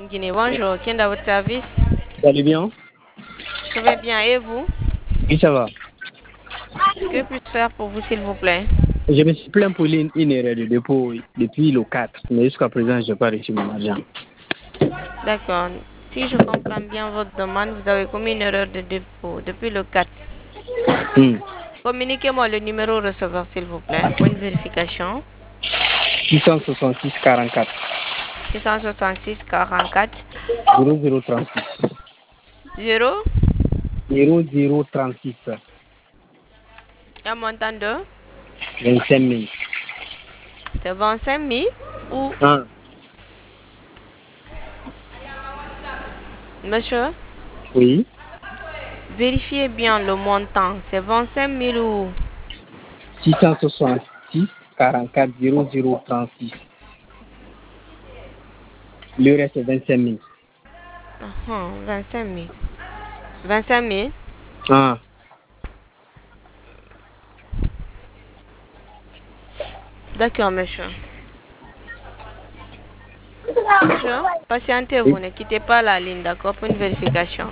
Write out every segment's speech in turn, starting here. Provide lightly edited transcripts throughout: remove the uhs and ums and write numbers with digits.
Guinée. Bonjour, tiens à votre service. Vous allez bien? Je vais bien, et vous? Oui, ça va. Que puis-je faire pour vous, s'il vous plaît? Je me suis plaint pour une erreur de dépôt depuis le 4, mais jusqu'à présent, je n'ai pas reçu mon argent. D'accord. Si je comprends bien votre demande, vous avez commis une erreur de dépôt depuis le 4. Communiquez-moi le numéro receveur, s'il vous plaît, pour une vérification. 666 44 666 44 0036 0 0036 un montant de 25 000. c'est 25 000 ou Ah, monsieur? oui. Vérifiez bien le montant. C'est 25 000 ou 666 44 0036. Le reste, c'est 25 000. 25 000. 25 000. Ah, D'accord, monsieur. Monsieur, patientez-vous, oui. ne quittez pas la ligne, d'accord, pour une vérification.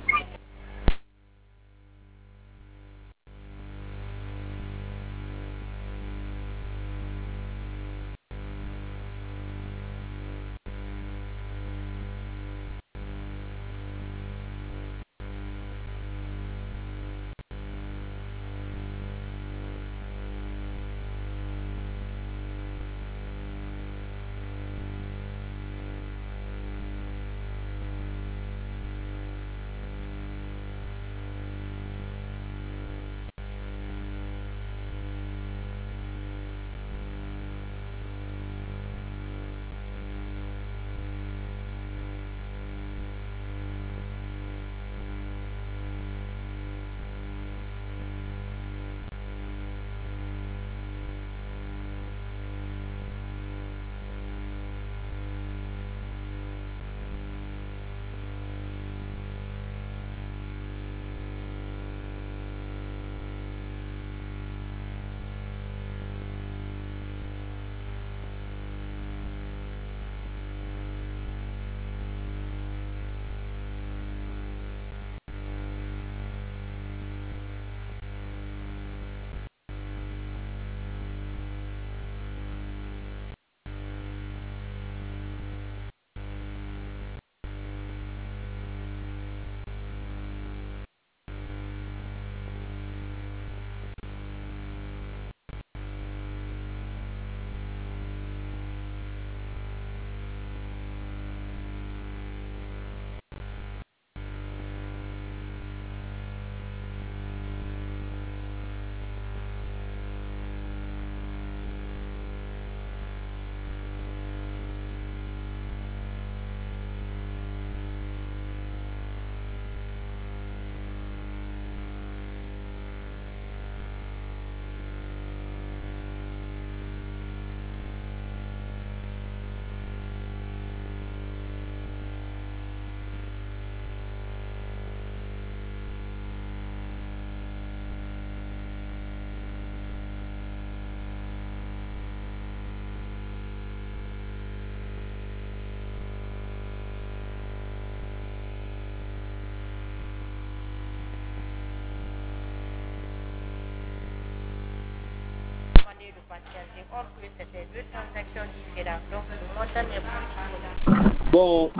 Bon,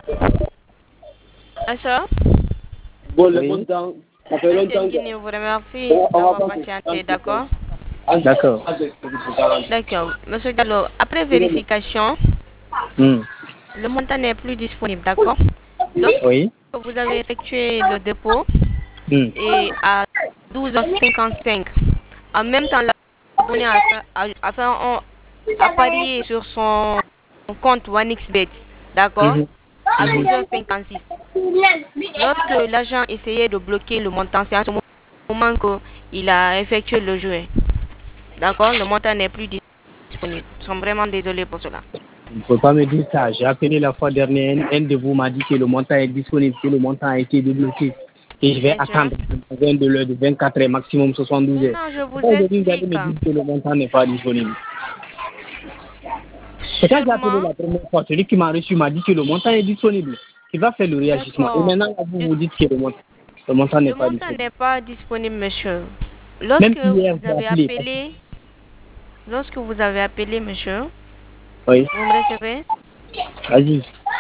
Monsieur, le montant, ça fait longtemps Guinée vous remercie d'avoir patienté, d'accord? D'accord. D'accord. Monsieur Diallo, après vérification, le montant n'est plus disponible, d'accord? Lorsque Oui. vous avez effectué le dépôt et à 12h55, en même temps, l'abonné a parié sur son compte OneXBet, d'accord? À 12h56. Lorsque l'agent essayait de bloquer le montant, c'est à ce moment qu'il a effectué le jeu. D'accord? Le montant n'est plus disponible. Nous sommes vraiment désolés pour cela. Il ne faut pas me dire ça. J'ai appelé la fois dernière, un de vous m'a dit que le montant est disponible, que le montant a été débloqué. Et je vais Bien sûr. attendre de l'heure de 24 heures, maximum 72 heures. Non, je vous Pourquoi aujourd'hui vous allez explique. me dire que le montant n'est pas disponible? C'est quand j'ai appelé la première fois, celui qui m'a reçu m'a dit que le montant est disponible, qu'il va faire le réagissement. Et maintenant, vous vous dites que le montant n'est pas disponible. Le montant n'est pas disponible, monsieur. Même hier, vous avez appelé, lorsque vous avez appelé, monsieur, oui. Vous me recevez? Vas-y.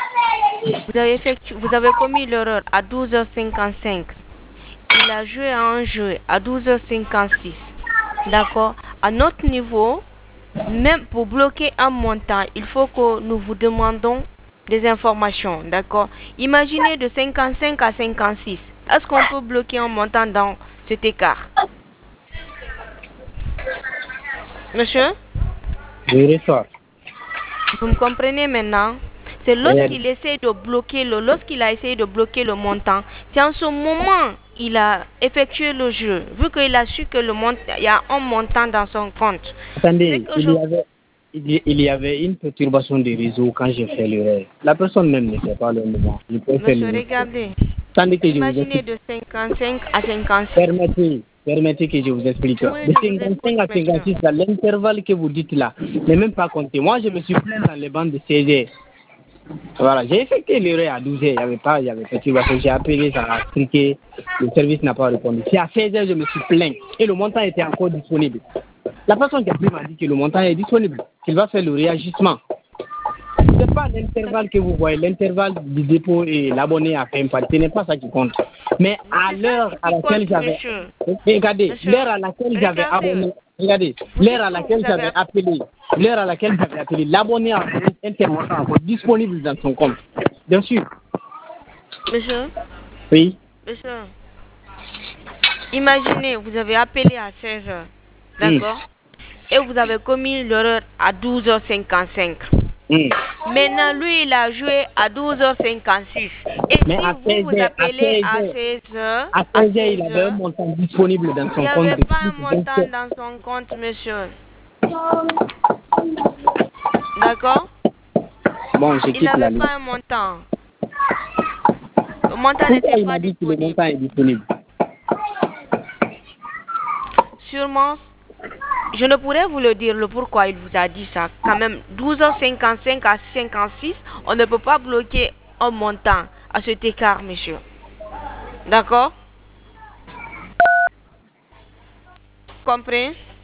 Vous avez commis l'erreur à 12h55. Il a joué à un jeu à 12h56. D'accord? À notre niveau, même pour bloquer un montant, il faut que nous vous demandons des informations. D'accord? Imaginez de 55 à 56. Est-ce qu'on peut bloquer un montant dans cet écart? Monsieur? Oui, reçois. Vous me comprenez maintenant? C'est lorsqu'il essaie de bloquer lorsqu'il a essayé de bloquer le montant, c'est en ce moment il a effectué le jeu, vu qu'il a su que il y a un montant dans son compte. Attendez, il y avait une perturbation des réseaux quand j'ai fait l'erreur. La personne même ne sait pas le moment. Monsieur, regardez. Imaginez de 55 à 56. Permettez que je vous explique. De 55 à 56, l'intervalle que vous dites là n'est même pas compté. Moi, je me suis plaint dans les bandes de 16 heures. Voilà, j'ai effectué l'erreur à 12 heures. Il y avait perturbation. J'ai appelé, ça a expliqué. Le service n'a pas répondu. C'est à 16 heures, je me suis plaint. Et le montant était encore disponible. La personne qui a pris m'a dit que le montant est disponible, qu'il va faire le réagissement. Ce n'est pas l'intervalle que vous voyez, l'intervalle du dépôt et l'abonné a fait un pari, ce n'est pas ça qui compte. Mais à l'heure à laquelle j'avais... Regardez, l'heure à laquelle j'avais abonné... Regardez, l'heure à laquelle j'avais appelé... L'heure à laquelle j'avais appelé, l'abonné a fait un intervention encore disponible dans son compte. Bien sûr. Monsieur? Oui. Monsieur, imaginez, vous avez appelé à 16 heures. D'accord? Et vous avez commis l'erreur à 12h55. Maintenant, lui, il a joué à 12h56. Et mais si vous appelez à 16h, à 16h, il avait un montant disponible dans son compte. Il n'y avait pas un montant dans son compte, monsieur. D'accord? Bon, il n'avait pas un montant. Le montant n'était pas disponible. Le montant est disponible. Sûrement, je ne pourrais vous le dire le pourquoi il vous a dit ça. Quand même, 12h55 à 56, on ne peut pas bloquer un montant à cet écart, monsieur. D'accord? Comprenez?